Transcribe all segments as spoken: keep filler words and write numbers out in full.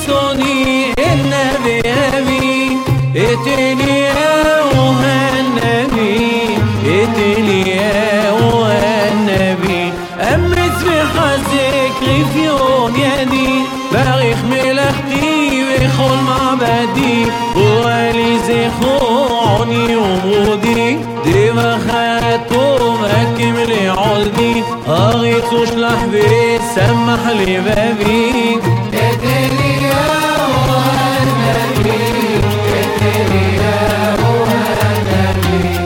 صوني النبي أبي اتلي يا النبي اتلي يا النبي أمس بحزك غفيون يدي باغيخ ملختي وخل معبدي وغالي زخوني ومودي دي بخاتو مكم لي عودي أغيثوش لحبي سمح لي بابي اتلي يا النبي اتلي يا النبي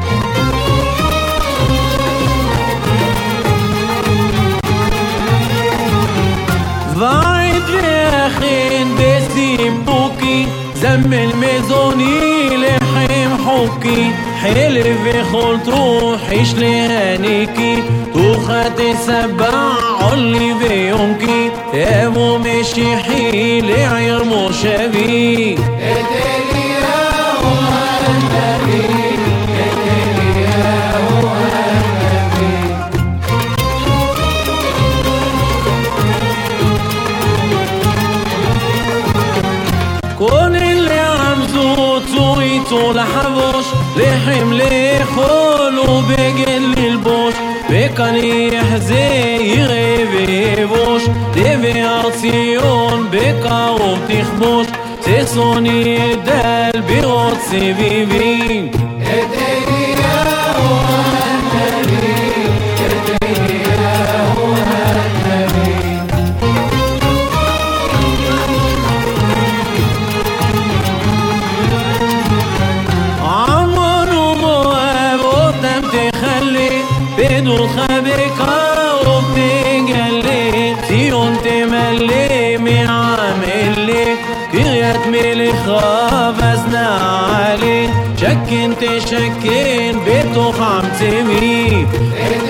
بعد لأخين بسيبوكي زم الميزوني لحيم حوكي حلف بخلط روحيش لهانيكي توخاتي سبع علي بيومكي ابو مشيحي لعير مشابي اتلي يا النبي اتلي يا النبي كون اللي عمزو تويتو لحبوش لحمل خولو بقل البوش بكاني يحزي يغيبوش ديفي عرسيون بكا وبتخبوش تيصوني دال بيغوت سبيبين اتلي يا النبي اتلي يا النبي بدو خبكا وبتقلي سيون تملي معاملي كريات ملي خافزنا علي شكين تشكين بيتو خمسمي